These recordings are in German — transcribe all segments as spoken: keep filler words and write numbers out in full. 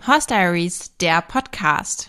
Horse Diaries, der Podcast.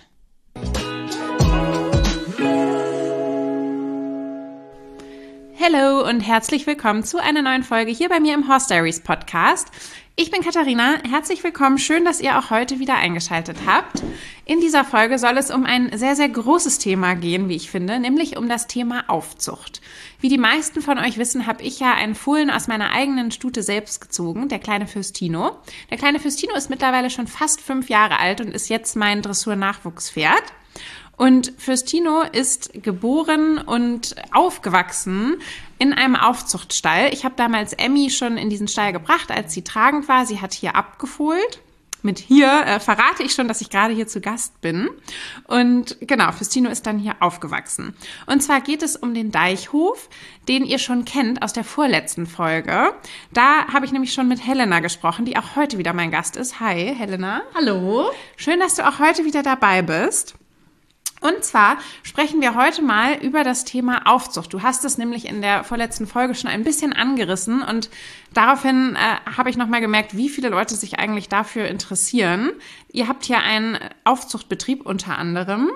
Hallo und herzlich willkommen zu einer neuen Folge hier bei mir im Horse Diaries Podcast. Ich bin Katharina, herzlich willkommen, schön, dass ihr auch heute wieder eingeschaltet habt. In dieser Folge soll es um ein sehr, sehr großes Thema gehen, wie ich finde, nämlich um das Thema Aufzucht. Wie die meisten von euch wissen, habe ich ja einen Fohlen aus meiner eigenen Stute selbst gezogen, der kleine Fürstino. Der kleine Fürstino ist mittlerweile schon fast fünf Jahre alt und ist jetzt mein Dressur-Nachwuchspferd. Und Fürstino ist geboren und aufgewachsen in einem Aufzuchtstall. Ich habe damals Emmy schon in diesen Stall gebracht, als sie tragend war. Sie hat hier abgefohlt. Mit hier äh, verrate ich schon, dass ich gerade hier zu Gast bin. Und genau, Fürstino ist dann hier aufgewachsen. Und zwar geht es um den Deichhof, den ihr schon kennt aus der vorletzten Folge. Da habe ich nämlich schon mit Helena gesprochen, die auch heute wieder mein Gast ist. Hi, Helena. Hallo. Schön, dass du auch heute wieder dabei bist. Und zwar sprechen wir heute mal über das Thema Aufzucht. Du hast es nämlich in der vorletzten Folge schon ein bisschen angerissen und daraufhin äh, habe ich nochmal gemerkt, wie viele Leute sich eigentlich dafür interessieren. Ihr habt hier einen Aufzuchtbetrieb unter anderem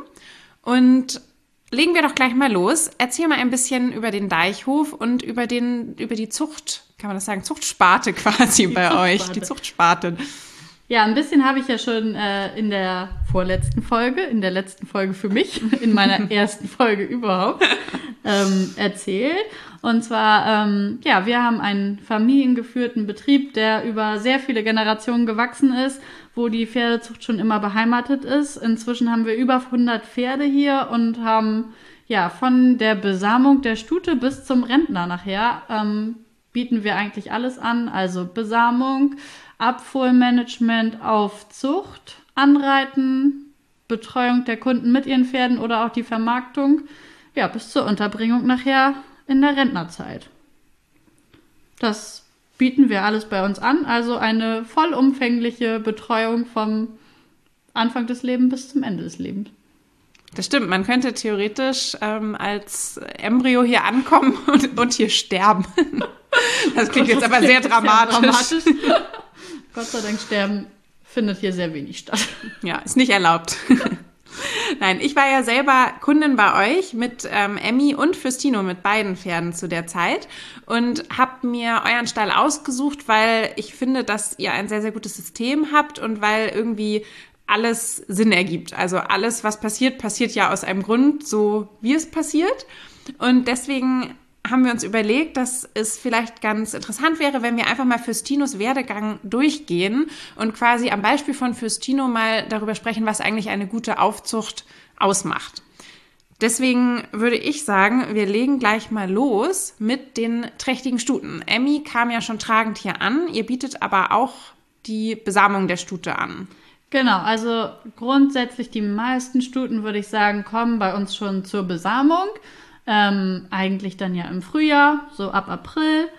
und legen wir doch gleich mal los. Erzähl mal ein bisschen über den Deichhof und über den über die Zucht, kann man das sagen, Zuchtsparte quasi die bei Zuchtsparte. euch, die Zuchtsparte. Ja, ein bisschen habe ich ja schon äh, in der vorletzten Folge, in der letzten Folge für mich, in meiner ersten Folge überhaupt, ähm, erzählt. Und zwar, ähm, ja, wir haben einen familiengeführten Betrieb, der über sehr viele Generationen gewachsen ist, wo die Pferdezucht schon immer beheimatet ist. Inzwischen haben wir über hundert Pferde hier und haben, ja, von der Besamung der Stute bis zum Rentner nachher, ähm, bieten wir eigentlich alles an. Also Besamung, Abfohlmanagement, Aufzucht, Anreiten, Betreuung der Kunden mit ihren Pferden oder auch die Vermarktung, ja, bis zur Unterbringung nachher in der Rentnerzeit. Das bieten wir alles bei uns an, also eine vollumfängliche Betreuung vom Anfang des Lebens bis zum Ende des Lebens. Das stimmt, man könnte theoretisch ähm, als Embryo hier ankommen und, und hier sterben. Das klingt jetzt aber sehr dramatisch. Sehr dramatisch. Gott sei Dank sterben findet hier sehr wenig statt. Ja, ist nicht erlaubt. Nein, ich war ja selber Kundin bei euch mit ähm, Emmy und Fürstino, mit beiden Pferden zu der Zeit und habe mir euren Stall ausgesucht, weil ich finde, dass ihr ein sehr, sehr gutes System habt und weil irgendwie alles Sinn ergibt. Also alles, was passiert, passiert ja aus einem Grund, so wie es passiert. Und deswegen haben wir uns überlegt, dass es vielleicht ganz interessant wäre, wenn wir einfach mal Fürstinos Werdegang durchgehen und quasi am Beispiel von Fürstino mal darüber sprechen, was eigentlich eine gute Aufzucht ausmacht. Deswegen würde ich sagen, wir legen gleich mal los mit den trächtigen Stuten. Emmy kam ja schon tragend hier an, ihr bietet aber auch die Besamung der Stute an. Genau, also grundsätzlich die meisten Stuten, würde ich sagen, kommen bei uns schon zur Besamung. Ähm, eigentlich dann ja im Frühjahr, so ab April,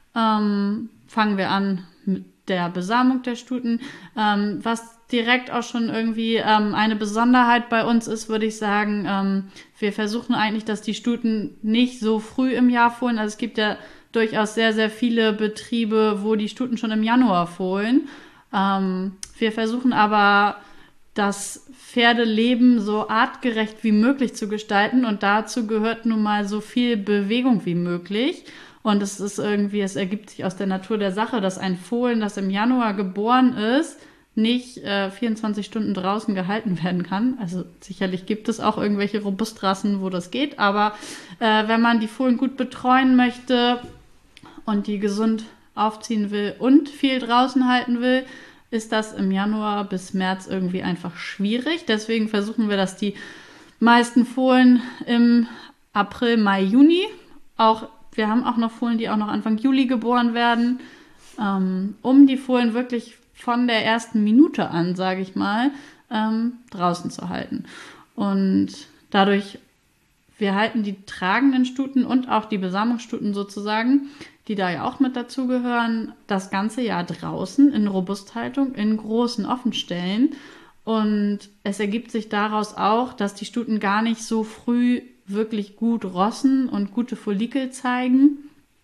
ähm, fangen wir an mit der Besamung der Stuten. Ähm, was direkt auch schon irgendwie ähm, eine Besonderheit bei uns ist, würde ich sagen, ähm, wir versuchen eigentlich, dass die Stuten nicht so früh im Jahr fohlen. Also es gibt ja durchaus sehr, sehr viele Betriebe, wo die Stuten schon im Januar fohlen. Ähm, wir versuchen aber, das Pferdeleben so artgerecht wie möglich zu gestalten und dazu gehört nun mal so viel Bewegung wie möglich. Und es ist irgendwie, es ergibt sich aus der Natur der Sache, dass ein Fohlen, das im Januar geboren ist, nicht äh, vierundzwanzig Stunden draußen gehalten werden kann. Also sicherlich gibt es auch irgendwelche Robustrassen, wo das geht, aber äh, wenn man die Fohlen gut betreuen möchte und die gesund aufziehen will und viel draußen halten will, ist das im Januar bis März irgendwie einfach schwierig. Deswegen versuchen wir, dass die meisten Fohlen im April, Mai, Juni, auch wir haben auch noch Fohlen, die auch noch Anfang Juli geboren werden, ähm, um die Fohlen wirklich von der ersten Minute an, sage ich mal, ähm, draußen zu halten. Und dadurch, wir halten die tragenden Stuten und auch die Besamungsstuten sozusagen, die da ja auch mit dazugehören, das ganze Jahr draußen in Robusthaltung, in großen Offenstellen. Und es ergibt sich daraus auch, dass die Stuten gar nicht so früh wirklich gut rossen und gute Follikel zeigen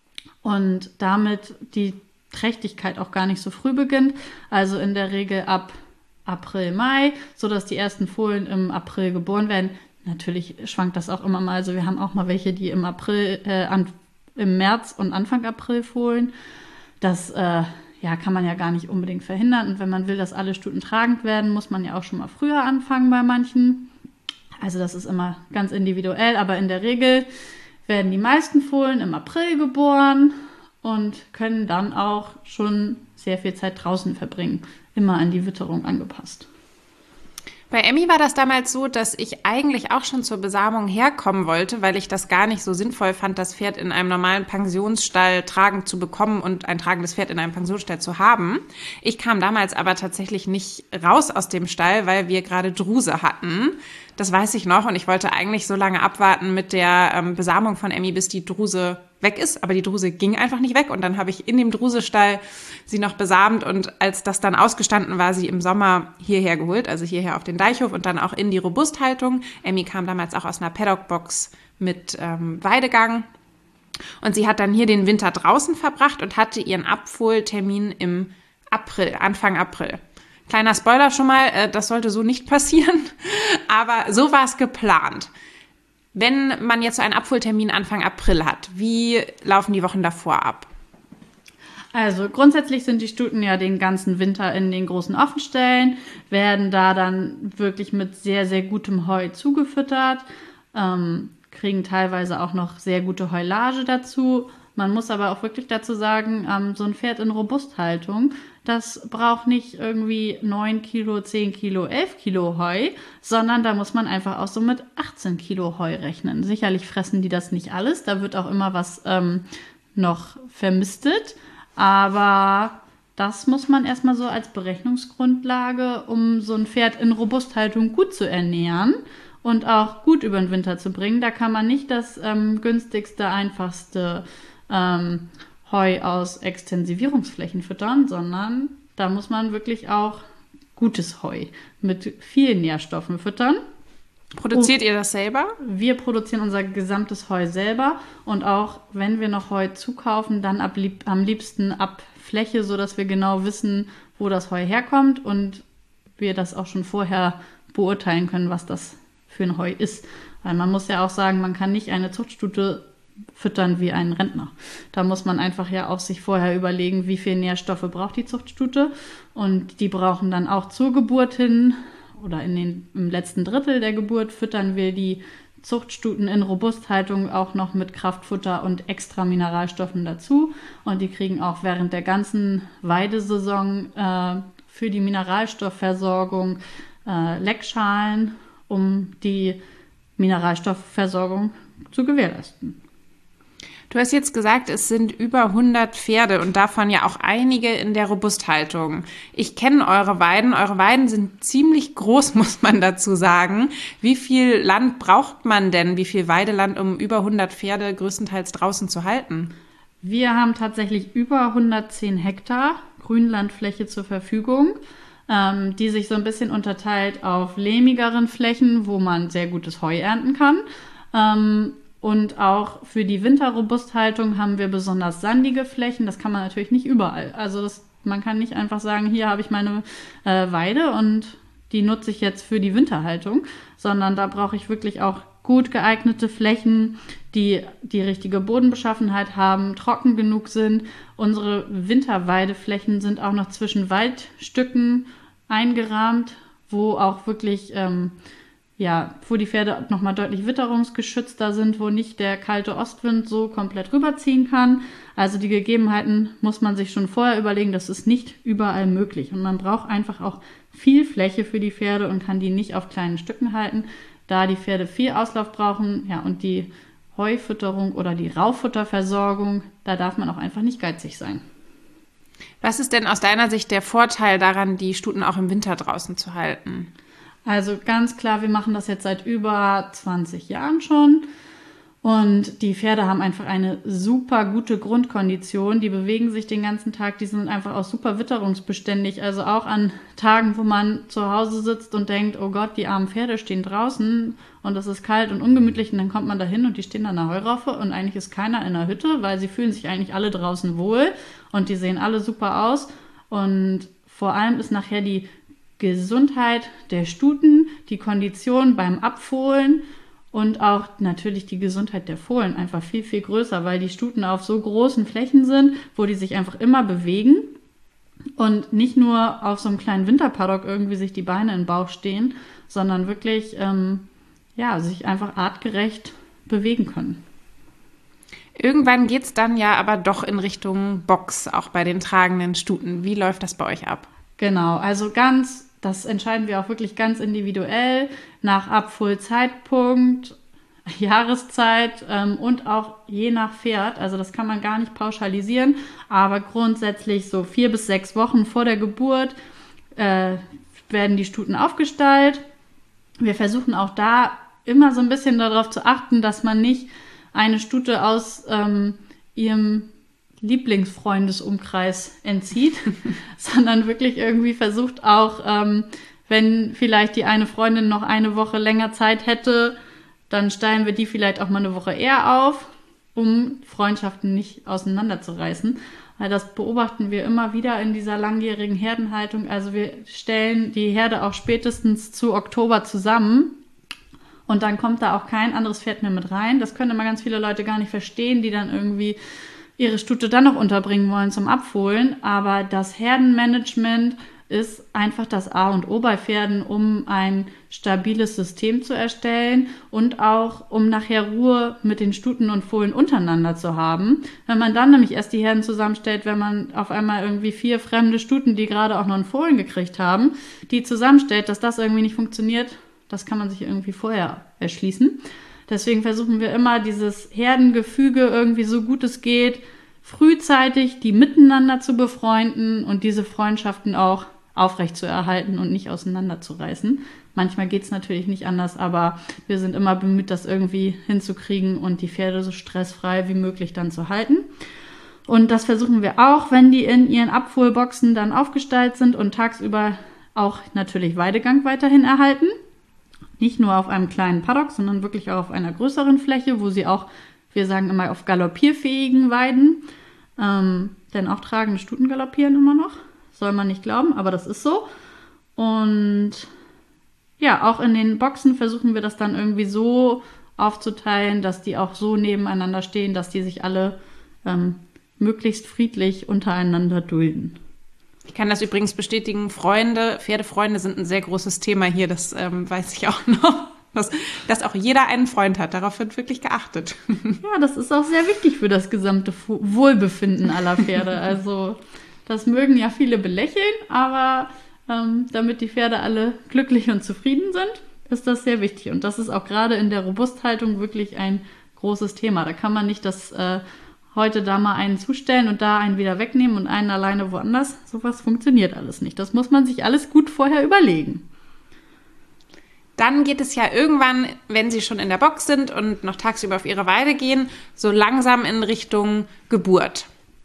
und damit die Trächtigkeit auch gar nicht so früh beginnt. Also in der Regel ab April, Mai, sodass die ersten Fohlen im April geboren werden. Natürlich schwankt das auch immer mal. Also wir haben auch mal welche, die im April, äh, an, im März und Anfang April fohlen. Das äh, ja, kann man ja gar nicht unbedingt verhindern. Und wenn man will, dass alle Stuten tragend werden, muss man ja auch schon mal früher anfangen bei manchen. Also das ist immer ganz individuell, aber in der Regel werden die meisten Fohlen im April geboren und können dann auch schon sehr viel Zeit draußen verbringen. Immer an die Witterung angepasst. Bei Emmy war das damals so, dass ich eigentlich auch schon zur Besamung herkommen wollte, weil ich das gar nicht so sinnvoll fand, das Pferd in einem normalen Pensionsstall tragend zu bekommen und ein tragendes Pferd in einem Pensionsstall zu haben. Ich kam damals aber tatsächlich nicht raus aus dem Stall, weil wir gerade Druse hatten. Das weiß ich noch und ich wollte eigentlich so lange abwarten mit der ähm, Besamung von Emmy, bis die Druse weg ist. Aber die Druse ging einfach nicht weg und dann habe ich in dem Drusestall sie noch besamt und als das dann ausgestanden war, sie im Sommer hierher geholt, also hierher auf den Deichhof und dann auch in die Robusthaltung. Emmy kam damals auch aus einer Paddockbox mit ähm, Weidegang und sie hat dann hier den Winter draußen verbracht und hatte ihren Abfohltermin im April, Anfang April. Kleiner Spoiler schon mal, äh, das sollte so nicht passieren, aber so war es geplant. Wenn man jetzt so einen Abholtermin Anfang April hat, wie laufen die Wochen davor ab? Also grundsätzlich sind die Stuten ja den ganzen Winter in den großen Offenstellen, werden da dann wirklich mit sehr, sehr gutem Heu zugefüttert, ähm, kriegen teilweise auch noch sehr gute Heulage dazu. Man muss aber auch wirklich dazu sagen, ähm, so ein Pferd in Robusthaltung, das braucht nicht irgendwie neun Kilo, zehn Kilo, elf Kilo Heu, sondern da muss man einfach auch so mit achtzehn Kilo Heu rechnen. Sicherlich fressen die das nicht alles, da wird auch immer was ähm, noch vermistet, aber das muss man erstmal so als Berechnungsgrundlage, um so ein Pferd in Robusthaltung gut zu ernähren und auch gut über den Winter zu bringen. Da kann man nicht das ähm, günstigste, einfachste ähm, Heu aus Extensivierungsflächen füttern, sondern da muss man wirklich auch gutes Heu mit vielen Nährstoffen füttern. Produziert ihr das selber? Wir produzieren unser gesamtes Heu selber und auch wenn wir noch Heu zukaufen, dann ab, am liebsten ab Fläche, sodass wir genau wissen, wo das Heu herkommt und wir das auch schon vorher beurteilen können, was das für ein Heu ist. Weil man muss ja auch sagen, man kann nicht eine Zuchtstute füttern wie einen Rentner. Da muss man einfach ja auch sich vorher überlegen, wie viel Nährstoffe braucht die Zuchtstute und die brauchen dann auch zur Geburt hin oder in den, im letzten Drittel der Geburt füttern wir die Zuchtstuten in Robusthaltung auch noch mit Kraftfutter und extra Mineralstoffen dazu und die kriegen auch während der ganzen Weidesaison äh, für die Mineralstoffversorgung äh, Leckschalen, um die Mineralstoffversorgung zu gewährleisten. Du hast jetzt gesagt, es sind über hundert Pferde und davon ja auch einige in der Robusthaltung. Ich kenne eure Weiden. Eure Weiden sind ziemlich groß, muss man dazu sagen. Wie viel Land braucht man denn, wie viel Weideland, um über hundert Pferde größtenteils draußen zu halten? Wir haben tatsächlich über hundertzehn Hektar Grünlandfläche zur Verfügung, ähm, die sich so ein bisschen unterteilt auf lehmigeren Flächen, wo man sehr gutes Heu ernten kann. Ähm, Und auch für die Winterrobusthaltung haben wir besonders sandige Flächen. Das kann man natürlich nicht überall. Also das, man kann nicht einfach sagen, hier habe ich meine äh, Weide und die nutze ich jetzt für die Winterhaltung, sondern da brauche ich wirklich auch gut geeignete Flächen, die die richtige Bodenbeschaffenheit haben, trocken genug sind. Unsere Winterweideflächen sind auch noch zwischen Waldstücken eingerahmt, wo auch wirklich ähm, ja, wo die Pferde nochmal deutlich witterungsgeschützter sind, wo nicht der kalte Ostwind so komplett rüberziehen kann. Also die Gegebenheiten muss man sich schon vorher überlegen, das ist nicht überall möglich. Und man braucht einfach auch viel Fläche für die Pferde und kann die nicht auf kleinen Stücken halten, da die Pferde viel Auslauf brauchen. Ja, und die Heufütterung oder die Rauffutterversorgung, da darf man auch einfach nicht geizig sein. Was ist denn aus deiner Sicht der Vorteil daran, die Stuten auch im Winter draußen zu halten? Also ganz klar, wir machen das jetzt seit über zwanzig Jahren schon und die Pferde haben einfach eine super gute Grundkondition, die bewegen sich den ganzen Tag, die sind einfach auch super witterungsbeständig, also auch an Tagen, wo man zu Hause sitzt und denkt, oh Gott, die armen Pferde stehen draußen und es ist kalt und ungemütlich und dann kommt man da hin und die stehen an der Heuraufe und eigentlich ist keiner in der Hütte, weil sie fühlen sich eigentlich alle draußen wohl und die sehen alle super aus und vor allem ist nachher die Gesundheit der Stuten, die Kondition beim Abfohlen und auch natürlich die Gesundheit der Fohlen einfach viel, viel größer, weil die Stuten auf so großen Flächen sind, wo die sich einfach immer bewegen und nicht nur auf so einem kleinen Winterpaddock irgendwie sich die Beine in den Bauch stehen, sondern wirklich ähm, ja, sich einfach artgerecht bewegen können. Irgendwann geht es dann ja aber doch in Richtung Box, auch bei den tragenden Stuten. Wie läuft das bei euch ab? Genau, also ganz, das entscheiden wir auch wirklich ganz individuell nach Abfuhrzeitpunkt, Jahreszeit ähm, und auch je nach Pferd. Also das kann man gar nicht pauschalisieren, aber grundsätzlich so vier bis sechs Wochen vor der Geburt äh, werden die Stuten aufgestallt. Wir versuchen auch da immer so ein bisschen darauf zu achten, dass man nicht eine Stute aus ähm, ihrem Lieblingsfreundesumkreis entzieht, sondern wirklich irgendwie versucht auch, ähm, wenn vielleicht die eine Freundin noch eine Woche länger Zeit hätte, dann stellen wir die vielleicht auch mal eine Woche eher auf, um Freundschaften nicht auseinanderzureißen. Weil das beobachten wir immer wieder in dieser langjährigen Herdenhaltung. Also wir stellen die Herde auch spätestens zu Oktober zusammen. Und dann kommt da auch kein anderes Pferd mehr mit rein. Das können immer ganz viele Leute gar nicht verstehen, die dann irgendwie ihre Stute dann noch unterbringen wollen zum Abfohlen. Aber das Herdenmanagement ist einfach das A und O bei Pferden, um ein stabiles System zu erstellen und auch, um nachher Ruhe mit den Stuten und Fohlen untereinander zu haben. Wenn man dann nämlich erst die Herden zusammenstellt, wenn man auf einmal irgendwie vier fremde Stuten, die gerade auch noch einen Fohlen gekriegt haben, die zusammenstellt, dass das irgendwie nicht funktioniert, das kann man sich irgendwie vorher erschließen. Deswegen versuchen wir immer, dieses Herdengefüge irgendwie so gut es geht, frühzeitig die miteinander zu befreunden und diese Freundschaften auch aufrecht zu erhalten und nicht auseinanderzureißen. Manchmal geht es natürlich nicht anders, aber wir sind immer bemüht, das irgendwie hinzukriegen und die Pferde so stressfrei wie möglich dann zu halten. Und das versuchen wir auch, wenn die in ihren Abfuhrboxen dann aufgestellt sind und tagsüber auch natürlich Weidegang weiterhin erhalten. Nicht nur auf einem kleinen Paddock, sondern wirklich auch auf einer größeren Fläche, wo sie auch, wir sagen immer, auf galoppierfähigen Weiden, ähm, denn auch tragende Stuten galoppieren immer noch. Soll man nicht glauben, aber das ist so. Und ja, auch in den Boxen versuchen wir das dann irgendwie so aufzuteilen, dass die auch so nebeneinander stehen, dass die sich alle ähm, möglichst friedlich untereinander dulden. Ich kann das übrigens bestätigen, Freunde, Pferdefreunde sind ein sehr großes Thema hier, das ähm, weiß ich auch noch, dass, dass auch jeder einen Freund hat, darauf wird wirklich geachtet. Ja, das ist auch sehr wichtig für das gesamte Wohlbefinden aller Pferde, also das mögen ja viele belächeln, aber ähm, damit die Pferde alle glücklich und zufrieden sind, ist das sehr wichtig. Und das ist auch gerade in der Robusthaltung wirklich ein großes Thema. Da kann man nicht das äh, heute da mal einen zustellen und da einen wieder wegnehmen und einen alleine woanders. Sowas funktioniert alles nicht. Das muss man sich alles gut vorher überlegen. Dann geht es ja irgendwann, wenn sie schon in der Box sind und noch tagsüber auf ihre Weide gehen, so langsam in Richtung Geburt.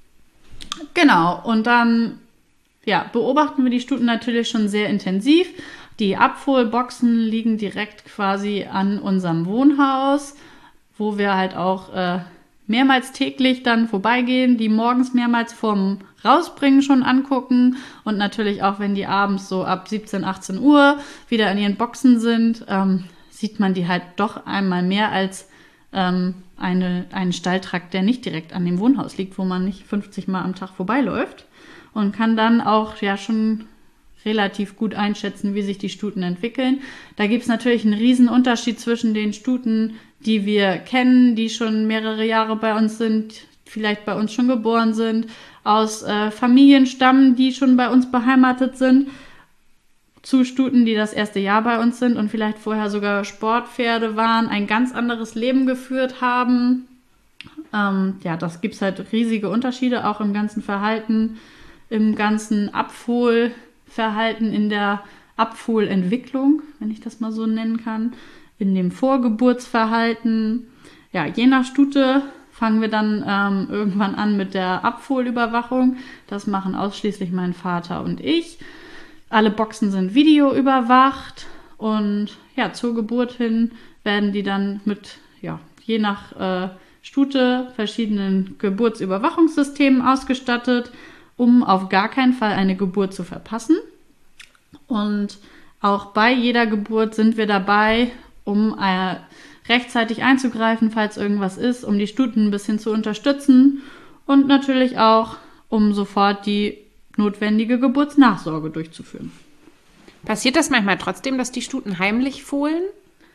Genau, und dann ja, beobachten wir die Stuten natürlich schon sehr intensiv. Die Abfohlboxen liegen direkt quasi an unserem Wohnhaus, wo wir halt auch äh, mehrmals täglich dann vorbeigehen, die morgens mehrmals vorm Rausbringen schon angucken und natürlich auch, wenn die abends so ab siebzehn, achtzehn Uhr wieder in ihren Boxen sind, ähm, sieht man die halt doch einmal mehr als ähm, eine, einen Stalltrakt, der nicht direkt an dem Wohnhaus liegt, wo man nicht fünfzig Mal am Tag vorbeiläuft und kann dann auch ja schon relativ gut einschätzen, wie sich die Stuten entwickeln. Da gibt es natürlich einen riesen Unterschied zwischen den Stuten, die wir kennen, die schon mehrere Jahre bei uns sind, vielleicht bei uns schon geboren sind, aus äh, Familien stammen, die schon bei uns beheimatet sind, zu Stuten, die das erste Jahr bei uns sind und vielleicht vorher sogar Sportpferde waren, ein ganz anderes Leben geführt haben. Ähm, ja, das gibt es halt riesige Unterschiede, auch im ganzen Verhalten, im ganzen Abfohlverhalten, in der Abfohlentwicklung, wenn ich das mal so nennen kann, in dem Vorgeburtsverhalten. Ja, je nach Stute fangen wir dann ähm, irgendwann an mit der Abfohlüberwachung. Das machen ausschließlich mein Vater und ich. Alle Boxen sind videoüberwacht und ja, zur Geburt hin werden die dann mit, ja, je nach äh, Stute verschiedenen Geburtsüberwachungssystemen ausgestattet, um auf gar keinen Fall eine Geburt zu verpassen. Und auch bei jeder Geburt sind wir dabei, um äh, rechtzeitig einzugreifen, falls irgendwas ist, um die Stuten ein bisschen zu unterstützen und natürlich auch, um sofort die notwendige Geburtsnachsorge durchzuführen. Passiert das manchmal trotzdem, dass die Stuten heimlich fohlen?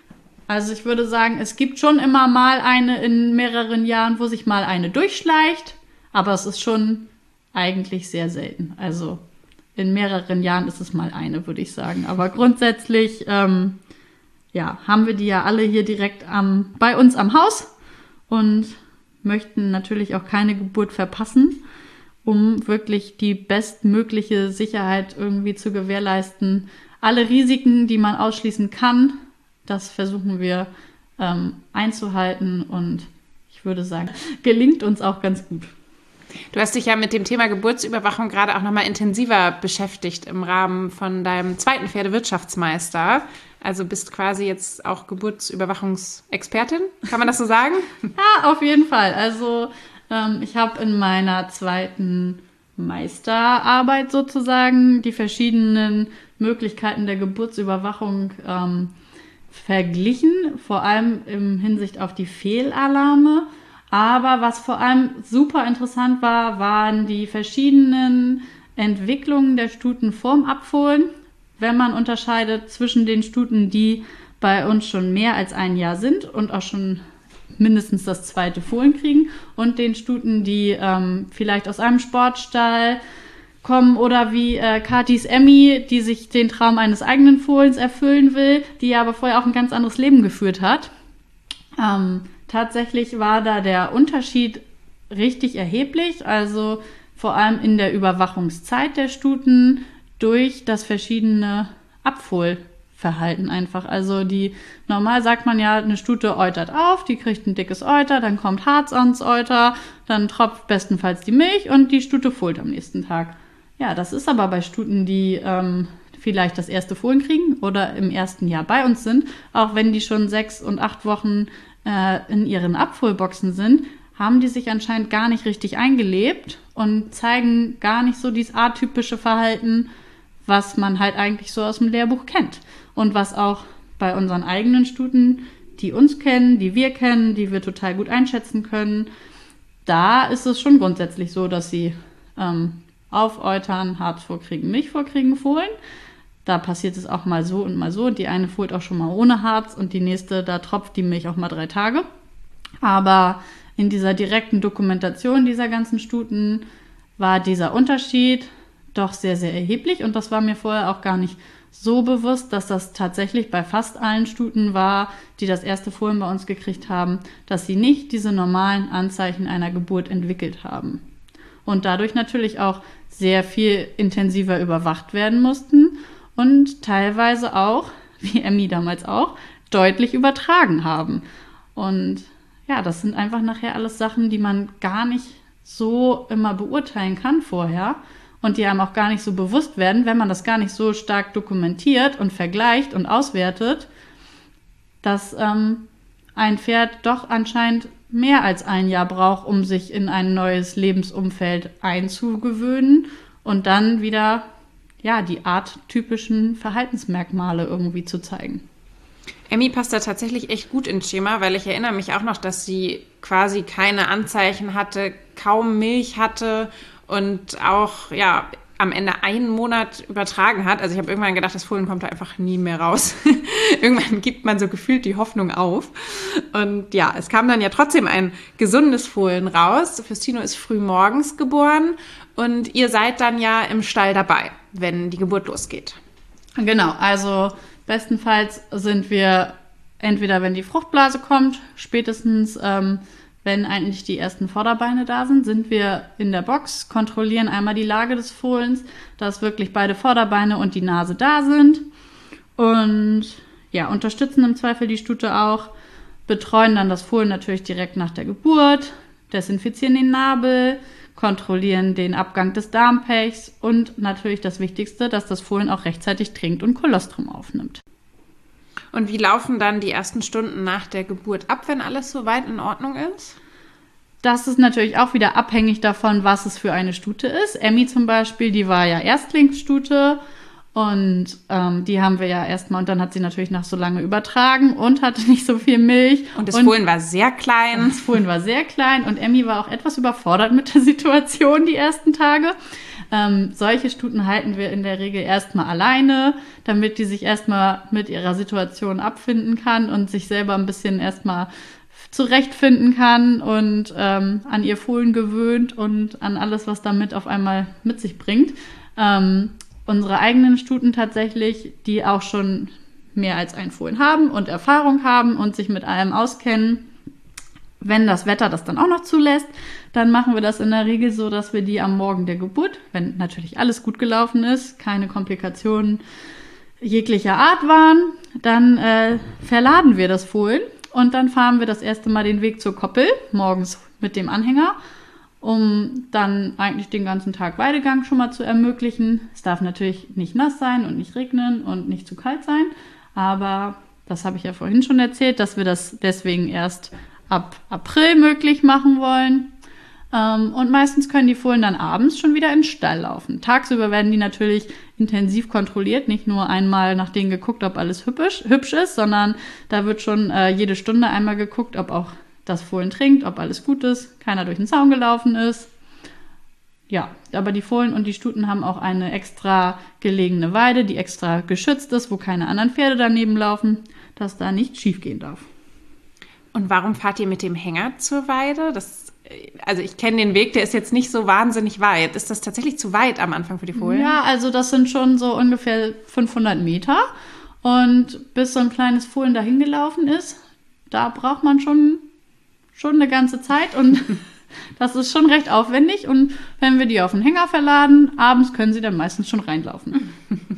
Also ich würde sagen, es gibt schon immer mal eine in mehreren Jahren, wo sich mal eine durchschleicht, aber es ist schon eigentlich sehr selten. Also in mehreren Jahren ist es mal eine, würde ich sagen. Aber grundsätzlich ähm, ja, haben wir die ja alle hier direkt am, bei uns am Haus und möchten natürlich auch keine Geburt verpassen, um wirklich die bestmögliche Sicherheit irgendwie zu gewährleisten. Alle Risiken, die man ausschließen kann, das versuchen wir ähm, einzuhalten und ich würde sagen, gelingt uns auch ganz gut. Du hast dich ja mit dem Thema Geburtsüberwachung gerade auch nochmal intensiver beschäftigt im Rahmen von deinem zweiten Pferdewirtschaftsmeister. Also bist quasi jetzt auch Geburtsüberwachungsexpertin, kann man das so sagen? Ja, auf jeden Fall. Also ähm, ich habe in meiner zweiten Meisterarbeit sozusagen die verschiedenen Möglichkeiten der Geburtsüberwachung ähm, verglichen, vor allem im Hinsicht auf die Fehlalarme. Aber was vor allem super interessant war, waren die verschiedenen Entwicklungen der Stuten vorm Abfohlen, wenn man unterscheidet zwischen den Stuten, die bei uns schon mehr als ein Jahr sind und auch schon mindestens das zweite Fohlen kriegen, und den Stuten, die ähm, vielleicht aus einem Sportstall kommen oder wie äh, Katis Emmy, die sich den Traum eines eigenen Fohlens erfüllen will, die aber vorher auch ein ganz anderes Leben geführt hat. Ähm, Tatsächlich war da der Unterschied richtig erheblich, also vor allem in der Überwachungszeit der Stuten durch das verschiedene Abfohlverhalten einfach. Also die, normal sagt man ja, eine Stute eutert auf, die kriegt ein dickes Euter, dann kommt Harz ans Euter, dann tropft bestenfalls die Milch und die Stute fohlt am nächsten Tag. Ja, das ist aber bei Stuten, die ähm, vielleicht das erste Fohlen kriegen oder im ersten Jahr bei uns sind, auch wenn die schon sechs und acht Wochen in ihren Abfohlboxen sind, haben die sich anscheinend gar nicht richtig eingelebt und zeigen gar nicht so dieses atypische Verhalten, was man halt eigentlich so aus dem Lehrbuch kennt. Und was auch bei unseren eigenen Stuten, die uns kennen, die wir kennen, die wir total gut einschätzen können, da ist es schon grundsätzlich so, dass sie ähm, aufeutern, Harz vorkriegen, Milch vorkriegen, fohlen. Da passiert es auch mal so und mal so. Die eine fohlt auch schon mal ohne Harz und die nächste, da tropft die Milch auch mal drei Tage. Aber in dieser direkten Dokumentation dieser ganzen Stuten war dieser Unterschied doch sehr, sehr erheblich. Und das war mir vorher auch gar nicht so bewusst, dass das tatsächlich bei fast allen Stuten war, die das erste Fohlen bei uns gekriegt haben, dass sie nicht diese normalen Anzeichen einer Geburt entwickelt haben. Und dadurch natürlich auch sehr viel intensiver überwacht werden mussten. Und teilweise auch, wie Emmy damals auch, deutlich übertragen haben. Und ja, das sind einfach nachher alles Sachen, die man gar nicht so immer beurteilen kann vorher und die einem auch gar nicht so bewusst werden, wenn man das gar nicht so stark dokumentiert und vergleicht und auswertet, dass ähm, ein Pferd doch anscheinend mehr als ein Jahr braucht, um sich in ein neues Lebensumfeld einzugewöhnen und dann wieder ja, die arttypischen Verhaltensmerkmale irgendwie zu zeigen. Emmy passt da tatsächlich echt gut ins Schema, weil ich erinnere mich auch noch, dass sie quasi keine Anzeichen hatte, kaum Milch hatte und auch ja am Ende einen Monat übertragen hat. Also ich habe irgendwann gedacht, das Fohlen kommt da einfach nie mehr raus. Irgendwann gibt man so gefühlt die Hoffnung auf. Und ja, es kam dann ja trotzdem ein gesundes Fohlen raus. Fürstino ist früh morgens geboren und ihr seid dann ja im Stall dabei, wenn die Geburt losgeht. Genau, also bestenfalls sind wir entweder, wenn die Fruchtblase kommt, spätestens ähm, wenn eigentlich die ersten Vorderbeine da sind, sind wir in der Box, kontrollieren einmal die Lage des Fohlens, dass wirklich beide Vorderbeine und die Nase da sind und ja, unterstützen im Zweifel die Stute auch, betreuen dann das Fohlen natürlich direkt nach der Geburt, desinfizieren den Nabel, kontrollieren den Abgang des Darmpechs und natürlich das Wichtigste, dass das Fohlen auch rechtzeitig trinkt und Kolostrum aufnimmt. Und wie laufen dann die ersten Stunden nach der Geburt ab, wenn alles soweit in Ordnung ist? Das ist natürlich auch wieder abhängig davon, was es für eine Stute ist. Emmy zum Beispiel, die war ja Erstlingsstute Und ähm, die haben wir ja erstmal, und dann hat sie natürlich nach so lange übertragen und hatte nicht so viel Milch. Und das und Fohlen war sehr klein. Das Fohlen war sehr klein und Emmy war auch etwas überfordert mit der Situation die ersten Tage. Ähm, solche Stuten halten wir in der Regel erstmal alleine, damit die sich erstmal mit ihrer Situation abfinden kann und sich selber ein bisschen erstmal zurechtfinden kann und ähm, an ihr Fohlen gewöhnt und an alles, was damit auf einmal mit sich bringt. Ähm, unsere eigenen Stuten tatsächlich, die auch schon mehr als ein Fohlen haben und Erfahrung haben und sich mit allem auskennen, wenn das Wetter das dann auch noch zulässt, dann machen wir das in der Regel so, dass wir die am Morgen der Geburt, wenn natürlich alles gut gelaufen ist, keine Komplikationen jeglicher Art waren, dann äh, verladen wir das Fohlen und dann fahren wir das erste Mal den Weg zur Koppel, morgens mit dem Anhänger, um dann eigentlich den ganzen Tag Weidegang schon mal zu ermöglichen. Es darf natürlich nicht nass sein und nicht regnen und nicht zu kalt sein, aber das habe ich ja vorhin schon erzählt, dass wir das deswegen erst ab April möglich machen wollen. Ähm, und meistens können die Fohlen dann abends schon wieder in den Stall laufen. Tagsüber werden die natürlich intensiv kontrolliert, nicht nur einmal nach denen geguckt, ob alles hübsch, hübsch ist, sondern da wird schon äh, jede Stunde einmal geguckt, ob auch das Fohlen trinkt, ob alles gut ist, keiner durch den Zaun gelaufen ist. Ja, aber die Fohlen und die Stuten haben auch eine extra gelegene Weide, die extra geschützt ist, wo keine anderen Pferde daneben laufen, dass da nichts schiefgehen darf. Und warum fahrt ihr mit dem Hänger zur Weide? Das, also ich kenne den Weg, der ist jetzt nicht so wahnsinnig weit. Ist das tatsächlich zu weit am Anfang für die Fohlen? Ja, also das sind schon so ungefähr fünfhundert Meter. Und bis so ein kleines Fohlen dahin gelaufen ist, da braucht man schon, schon eine ganze Zeit. Und das ist schon recht aufwendig. Und wenn wir die auf den Hänger verladen, abends können sie dann meistens schon reinlaufen.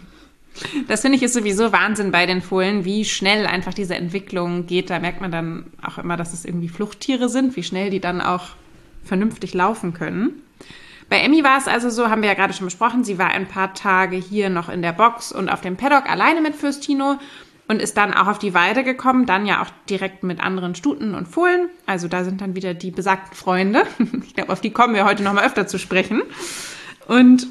Das finde ich ist sowieso Wahnsinn bei den Fohlen, wie schnell einfach diese Entwicklung geht. Da merkt man dann auch immer, dass es irgendwie Fluchttiere sind, wie schnell die dann auch vernünftig laufen können. Bei Emmy war es also so, haben wir ja gerade schon besprochen, sie war ein paar Tage hier noch in der Box und auf dem Paddock alleine mit Fürstino und ist dann auch auf die Weide gekommen, dann ja auch direkt mit anderen Stuten und Fohlen. Also da sind dann wieder die besagten Freunde. Ich glaube, auf die kommen wir heute noch mal öfter zu sprechen. Und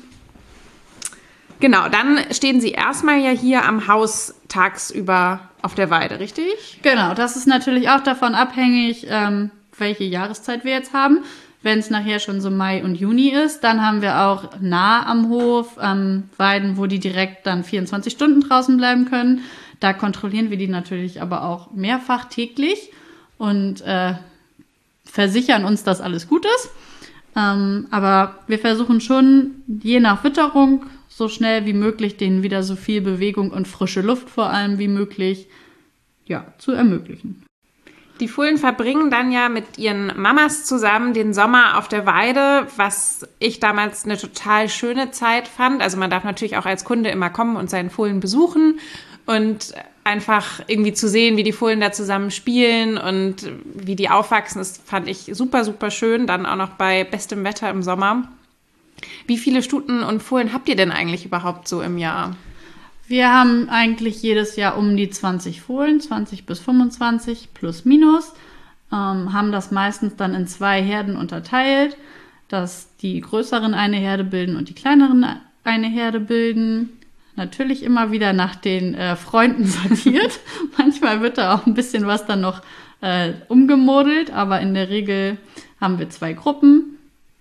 genau, dann stehen sie erstmal ja hier am Haus tagsüber auf der Weide, richtig? Genau, das ist natürlich auch davon abhängig, ähm, welche Jahreszeit wir jetzt haben. Wenn es nachher schon so Mai und Juni ist, dann haben wir auch nah am Hof ähm, Weiden, wo die direkt dann vierundzwanzig Stunden draußen bleiben können. Da kontrollieren wir die natürlich aber auch mehrfach täglich und äh, versichern uns, dass alles gut ist. Ähm, aber wir versuchen schon, je nach Witterung, so schnell wie möglich denen wieder so viel Bewegung und frische Luft vor allem wie möglich ja, zu ermöglichen. Die Fohlen verbringen dann ja mit ihren Mamas zusammen den Sommer auf der Weide, was ich damals eine total schöne Zeit fand. Also man darf natürlich auch als Kunde immer kommen und seinen Fohlen besuchen und einfach irgendwie zu sehen, wie die Fohlen da zusammen spielen und wie die aufwachsen, das fand ich super, super schön. Dann auch noch bei bestem Wetter im Sommer. Wie viele Stuten und Fohlen habt ihr denn eigentlich überhaupt so im Jahr? Wir haben eigentlich jedes Jahr um die zwanzig Fohlen, zwanzig bis fünfundzwanzig plus minus, ähm, haben das meistens dann in zwei Herden unterteilt, dass die größeren eine Herde bilden und die kleineren eine Herde bilden. Natürlich immer wieder nach den äh, Freunden sortiert. Manchmal wird da auch ein bisschen was dann noch äh, umgemodelt, aber in der Regel haben wir zwei Gruppen.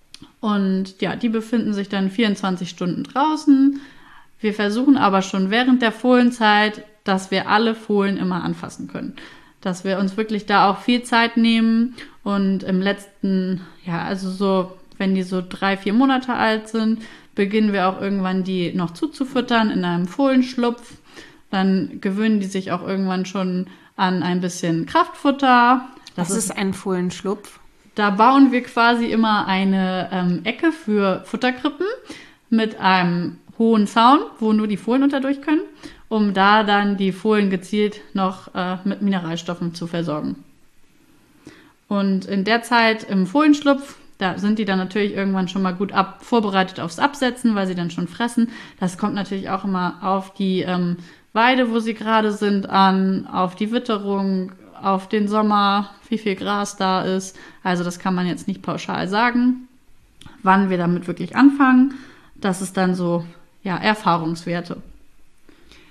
Und ja, die befinden sich dann vierundzwanzig Stunden draußen. Wir versuchen aber schon während der Fohlenzeit, dass wir alle Fohlen immer anfassen können. Dass wir uns wirklich da auch viel Zeit nehmen und im letzten, ja, also so, wenn die so drei, vier Monate alt sind, beginnen wir auch irgendwann die noch zuzufüttern in einem Fohlenschlupf. Dann gewöhnen die sich auch irgendwann schon an ein bisschen Kraftfutter. Das Was ist ein Fohlenschlupf? Da bauen wir quasi immer eine ähm, Ecke für Futterkrippen mit einem hohen Zaun, wo nur die Fohlen unter durch können, um da dann die Fohlen gezielt noch äh, mit Mineralstoffen zu versorgen. Und in der Zeit im Fohlenschlupf, da sind die dann natürlich irgendwann schon mal gut ab, vorbereitet aufs Absetzen, weil sie dann schon fressen. Das kommt natürlich auch immer auf die ähm, Weide, wo sie gerade sind, an, auf die Witterung, auf den Sommer, wie viel Gras da ist. Also das kann man jetzt nicht pauschal sagen, wann wir damit wirklich anfangen. Das ist dann so, ja, Erfahrungswerte.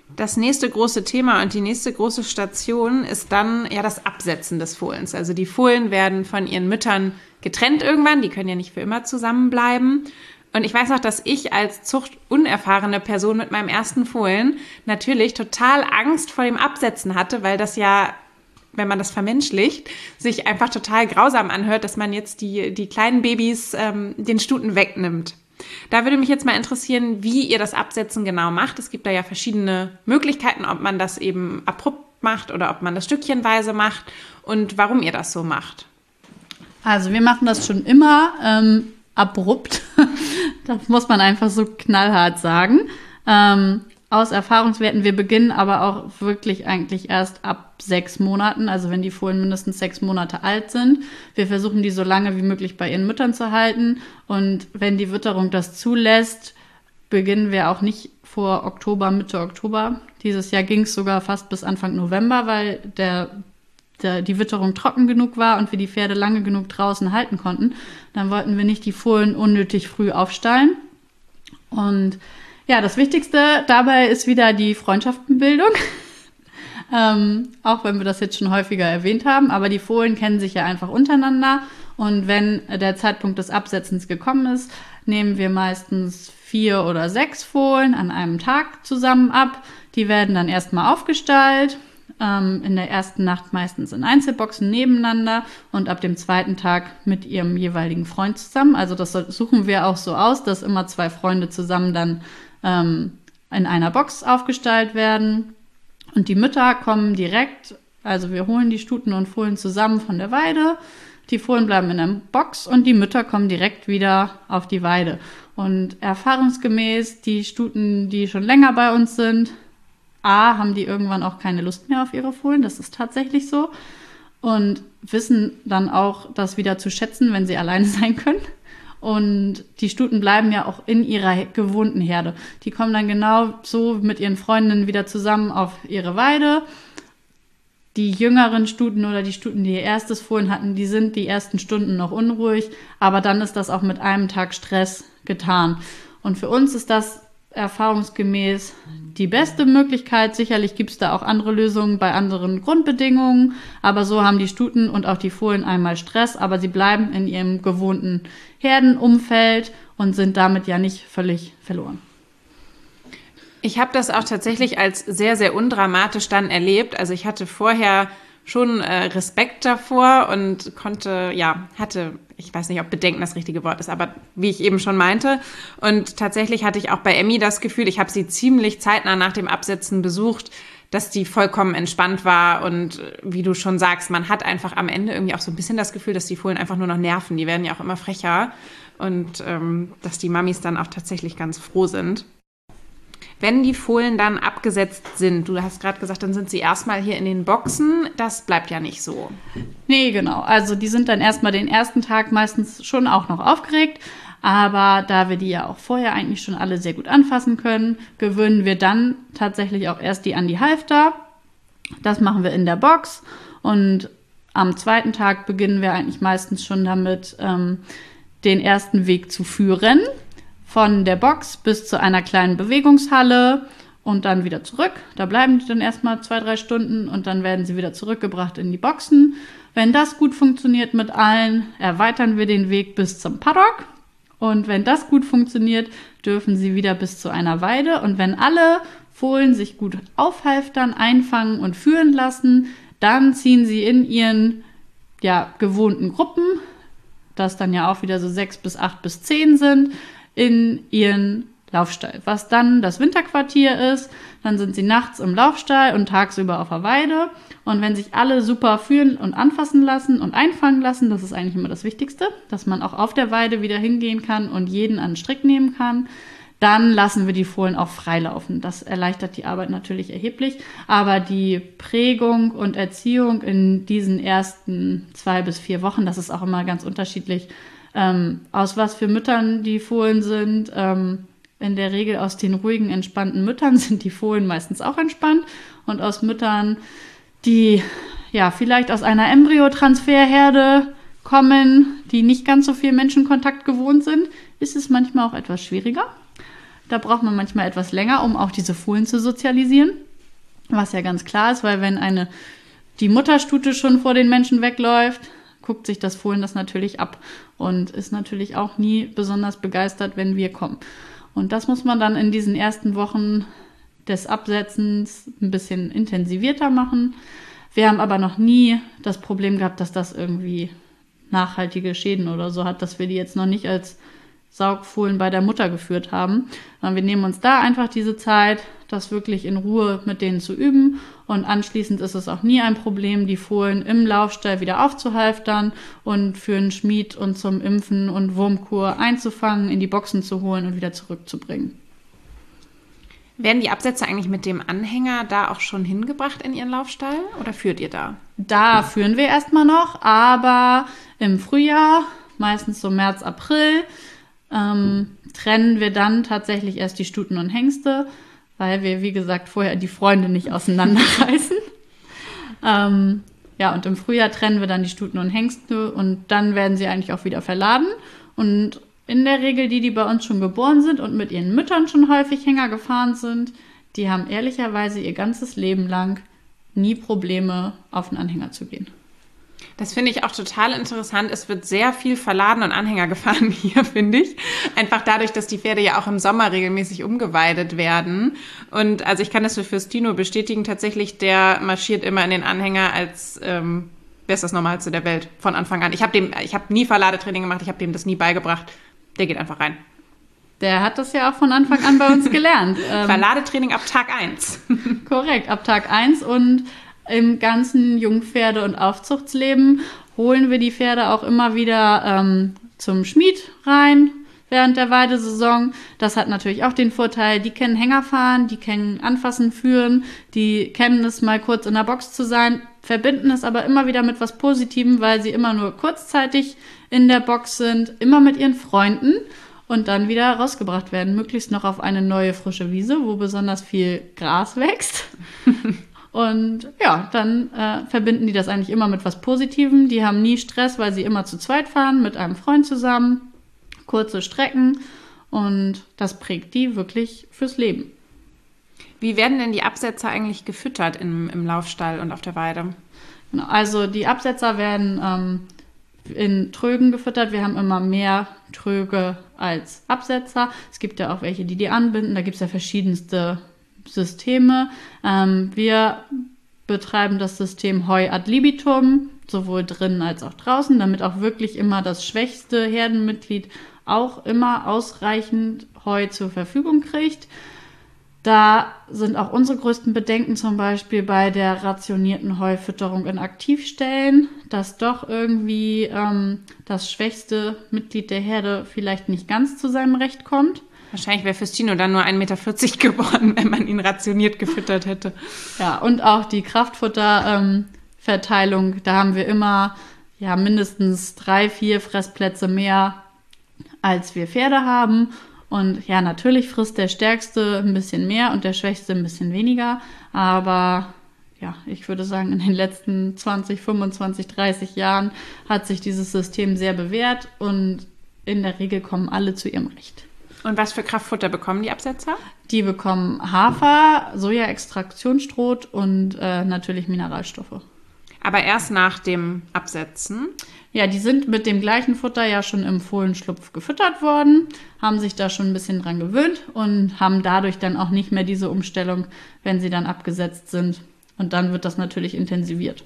Das nächste große Thema und die nächste große Station ist dann ja das Absetzen des Fohlens. Also die Fohlen werden von ihren Müttern getrennt irgendwann, die können ja nicht für immer zusammenbleiben. Und ich weiß noch, dass ich als zuchtunerfahrene Person mit meinem ersten Fohlen natürlich total Angst vor dem Absetzen hatte, weil das ja, wenn man das vermenschlicht, sich einfach total grausam anhört, dass man jetzt die, die kleinen Babys ähm, den Stuten wegnimmt. Da würde mich jetzt mal interessieren, wie ihr das Absetzen genau macht. Es gibt da ja verschiedene Möglichkeiten, ob man das eben abrupt macht oder ob man das stückchenweise macht und warum ihr das so macht. Also wir machen das schon immer ähm, abrupt. Das muss man einfach so knallhart sagen. Ähm, aus Erfahrungswerten, wir beginnen aber auch wirklich eigentlich erst ab sechs Monaten, also wenn die Fohlen mindestens sechs Monate alt sind. Wir versuchen die so lange wie möglich bei ihren Müttern zu halten und wenn die Witterung das zulässt, beginnen wir auch nicht vor Oktober, Mitte Oktober. Dieses Jahr ging es sogar fast bis Anfang November, weil der, der, die Witterung trocken genug war und wir die Pferde lange genug draußen halten konnten. Dann wollten wir nicht die Fohlen unnötig früh aufstallen. Und ja, das Wichtigste dabei ist wieder die Freundschaftenbildung. ähm, auch wenn wir das jetzt schon häufiger erwähnt haben. Aber die Fohlen kennen sich ja einfach untereinander. Und wenn der Zeitpunkt des Absetzens gekommen ist, nehmen wir meistens vier oder sechs Fohlen an einem Tag zusammen ab. Die werden dann erstmal aufgestallt. Ähm, in der ersten Nacht meistens in Einzelboxen nebeneinander und ab dem zweiten Tag mit ihrem jeweiligen Freund zusammen. Also das suchen wir auch so aus, dass immer zwei Freunde zusammen dann ähm, in einer Box aufgestallt werden. Und die Mütter kommen direkt, also wir holen die Stuten und Fohlen zusammen von der Weide. Die Fohlen bleiben in der Box und die Mütter kommen direkt wieder auf die Weide. Und erfahrungsgemäß, die Stuten, die schon länger bei uns sind, A, haben die irgendwann auch keine Lust mehr auf ihre Fohlen, das ist tatsächlich so. Und wissen dann auch, das wieder zu schätzen, wenn sie alleine sein können. Und die Stuten bleiben ja auch in ihrer gewohnten Herde. Die kommen dann genau so mit ihren Freundinnen wieder zusammen auf ihre Weide. Die jüngeren Stuten oder die Stuten, die ihr erstes Fohlen hatten, die sind die ersten Stunden noch unruhig. Aber dann ist das auch mit einem Tag Stress getan. Und für uns ist das erfahrungsgemäß die beste Möglichkeit. Sicherlich gibt es da auch andere Lösungen bei anderen Grundbedingungen, aber so haben die Stuten und auch die Fohlen einmal Stress, aber sie bleiben in ihrem gewohnten Herdenumfeld und sind damit ja nicht völlig verloren. Ich habe das auch tatsächlich als sehr, sehr undramatisch dann erlebt. Also ich hatte vorher schon äh, Respekt davor und konnte, ja, hatte, ich weiß nicht, ob Bedenken das richtige Wort ist, aber wie ich eben schon meinte. Und tatsächlich hatte ich auch bei Emmy das Gefühl, ich habe sie ziemlich zeitnah nach dem Absetzen besucht, dass die vollkommen entspannt war. Und wie du schon sagst, man hat einfach am Ende irgendwie auch so ein bisschen das Gefühl, dass die Fohlen einfach nur noch nerven. Die werden ja auch immer frecher und ähm, dass die Mamis dann auch tatsächlich ganz froh sind. Wenn die Fohlen dann abgesetzt sind, du hast gerade gesagt, dann sind sie erstmal hier in den Boxen. Das bleibt ja nicht so. Nee, genau. Also die sind dann erstmal den ersten Tag meistens schon auch noch aufgeregt. Aber da wir die ja auch vorher eigentlich schon alle sehr gut anfassen können, gewöhnen wir dann tatsächlich auch erst die an die Halfter. Das machen wir in der Box. Und am zweiten Tag beginnen wir eigentlich meistens schon damit, ähm, den ersten Weg zu führen. Von der Box bis zu einer kleinen Bewegungshalle und dann wieder zurück. Da bleiben die dann erstmal zwei, drei Stunden und dann werden sie wieder zurückgebracht in die Boxen. Wenn das gut funktioniert mit allen, erweitern wir den Weg bis zum Paddock. Und wenn das gut funktioniert, dürfen sie wieder bis zu einer Weide. Und wenn alle Fohlen sich gut aufhalftern, einfangen und führen lassen, dann ziehen sie in ihren ja, gewohnten Gruppen, das dann ja auch wieder so sechs bis acht bis zehn sind, in ihren Laufstall, was dann das Winterquartier ist. Dann sind sie nachts im Laufstall und tagsüber auf der Weide. Und wenn sich alle super fühlen und anfassen lassen und einfangen lassen, das ist eigentlich immer das Wichtigste, dass man auch auf der Weide wieder hingehen kann und jeden an den Strick nehmen kann, dann lassen wir die Fohlen auch freilaufen. Das erleichtert die Arbeit natürlich erheblich, aber die Prägung und Erziehung in diesen ersten zwei bis vier Wochen, das ist auch immer ganz unterschiedlich, Ähm, aus was für Müttern die Fohlen sind. Ähm, in der Regel aus den ruhigen, entspannten Müttern sind die Fohlen meistens auch entspannt. Und aus Müttern, die ja vielleicht aus einer Embryotransferherde kommen, die nicht ganz so viel Menschenkontakt gewohnt sind, ist es manchmal auch etwas schwieriger. Da braucht man manchmal etwas länger, um auch diese Fohlen zu sozialisieren. Was ja ganz klar ist, weil wenn eine die Mutterstute schon vor den Menschen wegläuft, guckt sich das Fohlen das natürlich ab und ist natürlich auch nie besonders begeistert, wenn wir kommen. Und das muss man dann in diesen ersten Wochen des Absetzens ein bisschen intensivierter machen. Wir haben aber noch nie das Problem gehabt, dass das irgendwie nachhaltige Schäden oder so hat, dass wir die jetzt noch nicht als Saugfohlen bei der Mutter geführt haben. Wir nehmen uns da einfach diese Zeit, das wirklich in Ruhe mit denen zu üben. Und anschließend ist es auch nie ein Problem, die Fohlen im Laufstall wieder aufzuhalftern und für einen Schmied und zum Impfen und Wurmkur einzufangen, in die Boxen zu holen und wieder zurückzubringen. Werden die Absätze eigentlich mit dem Anhänger da auch schon hingebracht in Ihren Laufstall oder führt ihr da? Da führen wir erstmal noch, aber im Frühjahr, meistens so März, April, ähm, trennen wir dann tatsächlich erst die Stuten und Hengste, weil wir, wie gesagt, vorher die Freunde nicht auseinanderreißen. ähm, ja, und im Frühjahr trennen wir dann die Stuten und Hengste und dann werden sie eigentlich auch wieder verladen. Und in der Regel die, die bei uns schon geboren sind und mit ihren Müttern schon häufig Hänger gefahren sind, die haben ehrlicherweise ihr ganzes Leben lang nie Probleme, auf einen Anhänger zu gehen. Das finde ich auch total interessant. Es wird sehr viel verladen und Anhänger gefahren hier, finde ich. Einfach dadurch, dass die Pferde ja auch im Sommer regelmäßig umgeweidet werden. Und also ich kann das für Fürstino bestätigen, tatsächlich, der marschiert immer in den Anhänger als ähm, wäre das Normalste der Welt von Anfang an. Ich habe dem, ich habe nie Verladetraining gemacht, ich habe dem das nie beigebracht. Der geht einfach rein. Der hat das ja auch von Anfang an bei uns gelernt. Verladetraining ab Tag eins. Korrekt, ab Tag eins. Und im ganzen Jungpferde- und Aufzuchtsleben holen wir die Pferde auch immer wieder ähm, zum Schmied rein während der Weidesaison. Das hat natürlich auch den Vorteil, die kennen Hängerfahren, die kennen Anfassen, Führen, die kennen es mal kurz in der Box zu sein, verbinden es aber immer wieder mit was Positivem, weil sie immer nur kurzzeitig in der Box sind, immer mit ihren Freunden und dann wieder rausgebracht werden, möglichst noch auf eine neue frische Wiese, wo besonders viel Gras wächst. Und ja, dann äh, verbinden die das eigentlich immer mit was Positivem. Die haben nie Stress, weil sie immer zu zweit fahren, mit einem Freund zusammen, kurze Strecken und das prägt die wirklich fürs Leben. Wie werden denn die Absetzer eigentlich gefüttert im, im Laufstall und auf der Weide? Genau, also die Absetzer werden ähm, in Trögen gefüttert. Wir haben immer mehr Tröge als Absetzer. Es gibt ja auch welche, die die anbinden. Da gibt es ja verschiedenste Systeme. Ähm, wir betreiben das System Heu ad libitum, sowohl drinnen als auch draußen, damit auch wirklich immer das schwächste Herdenmitglied auch immer ausreichend Heu zur Verfügung kriegt. Da sind auch unsere größten Bedenken zum Beispiel bei der rationierten Heufütterung in Aktivstellen, dass doch irgendwie ähm, das schwächste Mitglied der Herde vielleicht nicht ganz zu seinem Recht kommt. Wahrscheinlich wäre Fürstino dann nur ein Meter vierzig geworden, wenn man ihn rationiert gefüttert hätte. Ja, und auch die Kraftfutterverteilung, ähm, da haben wir immer ja, mindestens drei, vier Fressplätze mehr, als wir Pferde haben. Und ja, natürlich frisst der Stärkste ein bisschen mehr und der Schwächste ein bisschen weniger. Aber ja, ich würde sagen, in den letzten zwanzig, fünfundzwanzig, dreißig Jahren hat sich dieses System sehr bewährt und in der Regel kommen alle zu ihrem Recht. Und was für Kraftfutter bekommen die Absetzer? Die bekommen Hafer, Soja-Extraktionsstroh und äh, natürlich Mineralstoffe. Aber erst nach dem Absetzen? Ja, die sind mit dem gleichen Futter ja schon im Fohlenschlupf gefüttert worden, haben sich da schon ein bisschen dran gewöhnt und haben dadurch dann auch nicht mehr diese Umstellung, wenn sie dann abgesetzt sind. Und dann wird das natürlich intensiviert.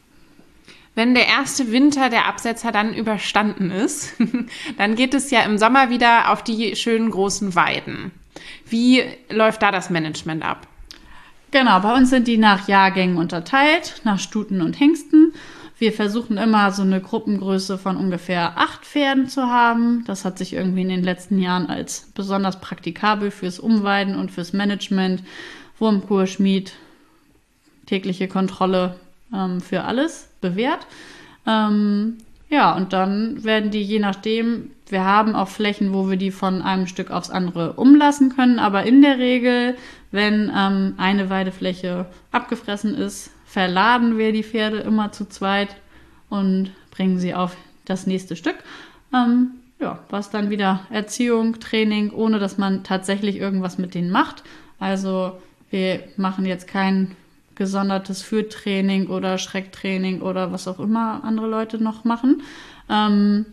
Wenn der erste Winter der Absetzer dann überstanden ist, dann geht es ja im Sommer wieder auf die schönen großen Weiden. Wie läuft da das Management ab? Genau, bei uns sind die nach Jahrgängen unterteilt, nach Stuten und Hengsten. Wir versuchen immer so eine Gruppengröße von ungefähr acht Pferden zu haben. Das hat sich irgendwie in den letzten Jahren als besonders praktikabel fürs Umweiden und fürs Management, Wurmkur, Schmied, tägliche Kontrolle ähm, für alles bewährt. Ähm, ja, und dann werden die je nachdem, wir haben auch Flächen, wo wir die von einem Stück aufs andere umlassen können, aber in der Regel, wenn ähm, eine Weidefläche abgefressen ist, verladen wir die Pferde immer zu zweit und bringen sie auf das nächste Stück. Ähm, ja, was dann wieder Erziehung, Training, ohne dass man tatsächlich irgendwas mit denen macht. Also wir machen jetzt kein gesondertes Führtraining oder Schrecktraining oder was auch immer andere Leute noch machen. Ähm,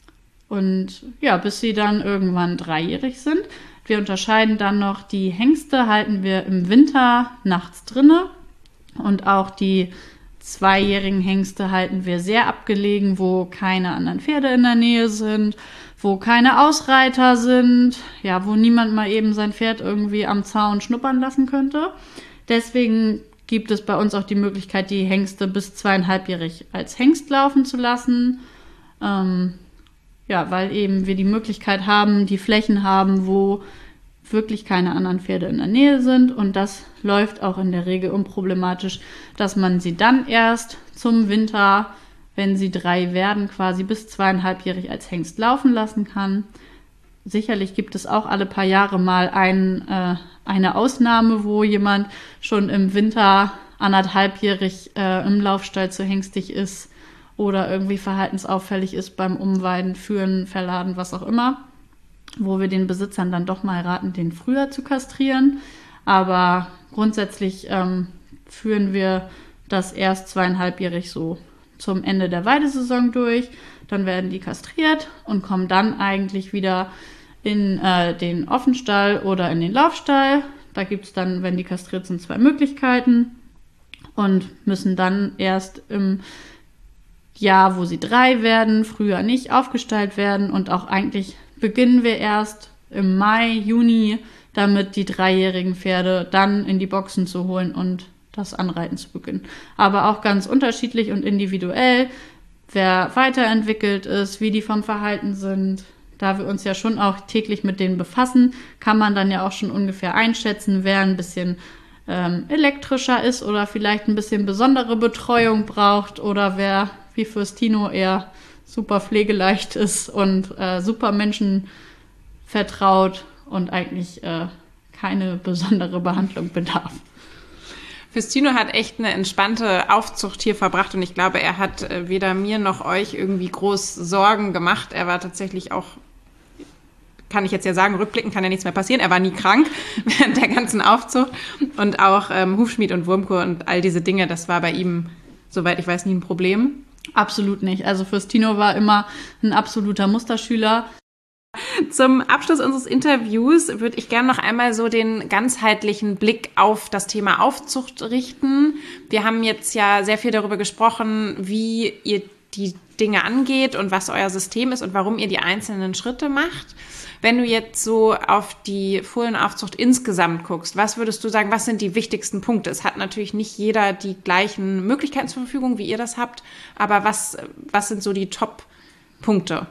und ja, bis sie dann irgendwann dreijährig sind. Wir unterscheiden dann noch, die Hengste halten wir im Winter nachts drinne und auch die zweijährigen Hengste halten wir sehr abgelegen, wo keine anderen Pferde in der Nähe sind, wo keine Ausreiter sind, ja, wo niemand mal eben sein Pferd irgendwie am Zaun schnuppern lassen könnte. Deswegen gibt es bei uns auch die Möglichkeit, die Hengste bis zweieinhalbjährig als Hengst laufen zu lassen. Ähm, ja, weil eben wir die Möglichkeit haben, die Flächen haben, wo wirklich keine anderen Pferde in der Nähe sind. Und das läuft auch in der Regel unproblematisch, dass man sie dann erst zum Winter, wenn sie drei werden, quasi bis zweieinhalbjährig als Hengst laufen lassen kann. Sicherlich gibt es auch alle paar Jahre mal ein, äh, eine Ausnahme, wo jemand schon im Winter anderthalbjährig äh, im Laufstall zu hengstig ist oder irgendwie verhaltensauffällig ist beim Umweiden, Führen, Verladen, was auch immer, wo wir den Besitzern dann doch mal raten, den früher zu kastrieren. Aber grundsätzlich ähm, führen wir das erst zweieinhalbjährig so zum Ende der Weidesaison durch. Dann werden die kastriert und kommen dann eigentlich wieder in äh, den Offenstall oder in den Laufstall. Da gibt es dann, wenn die kastriert sind, zwei Möglichkeiten und müssen dann erst im Jahr, wo sie drei werden, früher nicht aufgestallt werden. Und auch eigentlich beginnen wir erst im Mai, Juni, damit die dreijährigen Pferde dann in die Boxen zu holen und das Anreiten zu beginnen. Aber auch ganz unterschiedlich und individuell, wer weiterentwickelt ist, wie die vom Verhalten sind. Da wir uns ja schon auch täglich mit denen befassen, kann man dann ja auch schon ungefähr einschätzen, wer ein bisschen ähm, elektrischer ist oder vielleicht ein bisschen besondere Betreuung braucht oder wer wie Fürstino eher super pflegeleicht ist und äh, super Menschen vertraut und eigentlich äh, keine besondere Behandlung bedarf. Fürstino hat echt eine entspannte Aufzucht hier verbracht und ich glaube, er hat äh, weder mir noch euch irgendwie groß Sorgen gemacht. Er war tatsächlich auch, kann ich jetzt ja sagen, rückblickend kann ja nichts mehr passieren. Er war nie krank während der ganzen Aufzucht und auch ähm, Hufschmied und Wurmkur und all diese Dinge, das war bei ihm, soweit ich weiß, nie ein Problem. Absolut nicht. Also Fürstino war immer ein absoluter Musterschüler. Zum Abschluss unseres Interviews würde ich gerne noch einmal so den ganzheitlichen Blick auf das Thema Aufzucht richten. Wir haben jetzt ja sehr viel darüber gesprochen, wie ihr die Dinge angeht und was euer System ist und warum ihr die einzelnen Schritte macht. Wenn du jetzt so auf die Fohlenaufzucht insgesamt guckst, was würdest du sagen, was sind die wichtigsten Punkte? Es hat natürlich nicht jeder die gleichen Möglichkeiten zur Verfügung, wie ihr das habt, aber was, was sind so die Top-Punkte?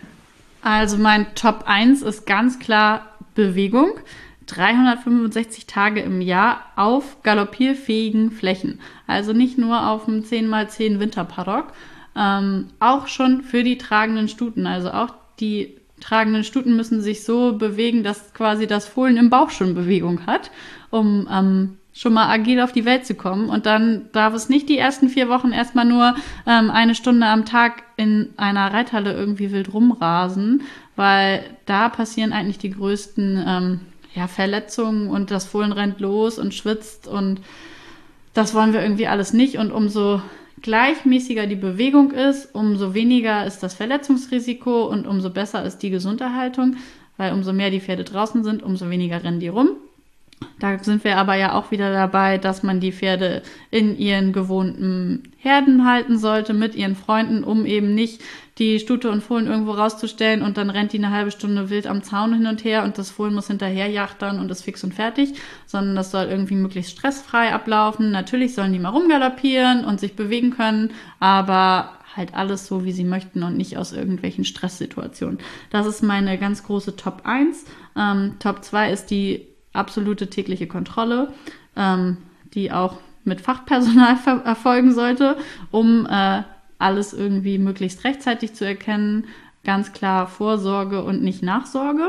Also mein Top eins ist ganz klar Bewegung. dreihundertfünfundsechzig Tage im Jahr auf galoppierfähigen Flächen. Also nicht nur auf dem zehn mal zehn Winterpaddock, ähm, auch schon für die tragenden Stuten. Also auch die tragenden Stuten müssen sich so bewegen, dass quasi das Fohlen im Bauch schon Bewegung hat, um ähm, schon mal agil auf die Welt zu kommen. Und dann darf es nicht die ersten vier Wochen erstmal nur ähm, eine Stunde am Tag in einer Reithalle irgendwie wild rumrasen, weil da passieren eigentlich die größten ähm, ja, Verletzungen und das Fohlen rennt los und schwitzt und das wollen wir irgendwie alles nicht. Und umso gleichmäßiger die Bewegung ist, umso weniger ist das Verletzungsrisiko und umso besser ist die Gesunderhaltung, weil umso mehr die Pferde draußen sind, umso weniger rennen die rum. Da sind wir aber ja auch wieder dabei, dass man die Pferde in ihren gewohnten Herden halten sollte, mit ihren Freunden, um eben nicht die Stute und Fohlen irgendwo rauszustellen und dann rennt die eine halbe Stunde wild am Zaun hin und her und das Fohlen muss hinterher jachtern und ist fix und fertig, sondern das soll irgendwie möglichst stressfrei ablaufen. Natürlich sollen die mal rumgaloppieren und sich bewegen können, aber halt alles so, wie sie möchten und nicht aus irgendwelchen Stresssituationen. Das ist meine ganz große Top eins. Ähm, Top zwei ist die absolute tägliche Kontrolle, ähm, die auch mit Fachpersonal ver- erfolgen sollte, um äh, alles irgendwie möglichst rechtzeitig zu erkennen. Ganz klar Vorsorge und nicht Nachsorge.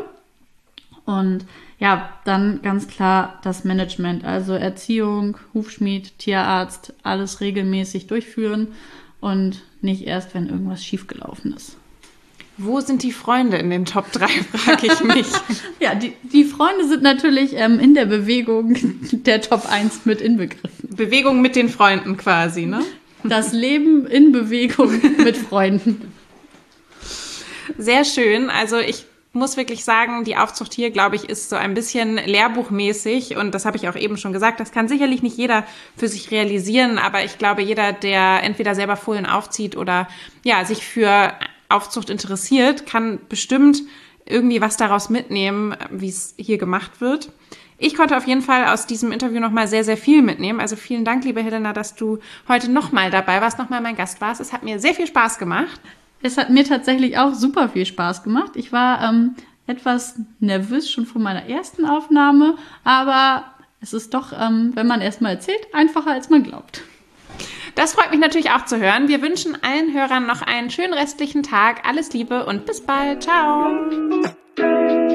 Und ja, dann ganz klar das Management, also Erziehung, Hufschmied, Tierarzt, alles regelmäßig durchführen und nicht erst, wenn irgendwas schiefgelaufen ist. Wo sind die Freunde in den Top drei, frage ich mich. Ja, die, die Freunde sind natürlich ähm, in der Bewegung der Top eins mit inbegriffen. Bewegung mit den Freunden quasi, ne? Das Leben in Bewegung mit Freunden. Sehr schön. Also ich muss wirklich sagen, die Aufzucht hier, glaube ich, ist so ein bisschen lehrbuchmäßig. Und das habe ich auch eben schon gesagt. Das kann sicherlich nicht jeder für sich realisieren. Aber ich glaube, jeder, der entweder selber Fohlen aufzieht oder ja sich für Aufzucht interessiert, kann bestimmt irgendwie was daraus mitnehmen, wie es hier gemacht wird. Ich konnte auf jeden Fall aus diesem Interview nochmal sehr, sehr viel mitnehmen. Also vielen Dank, liebe Helena, dass du heute nochmal dabei warst, nochmal mein Gast warst. Es hat mir sehr viel Spaß gemacht. Es hat mir tatsächlich auch super viel Spaß gemacht. Ich war ähm, etwas nervös schon vor meiner ersten Aufnahme, aber es ist doch, ähm, wenn man erstmal erzählt, einfacher als man glaubt. Das freut mich natürlich auch zu hören. Wir wünschen allen Hörern noch einen schönen restlichen Tag. Alles Liebe und bis bald. Ciao.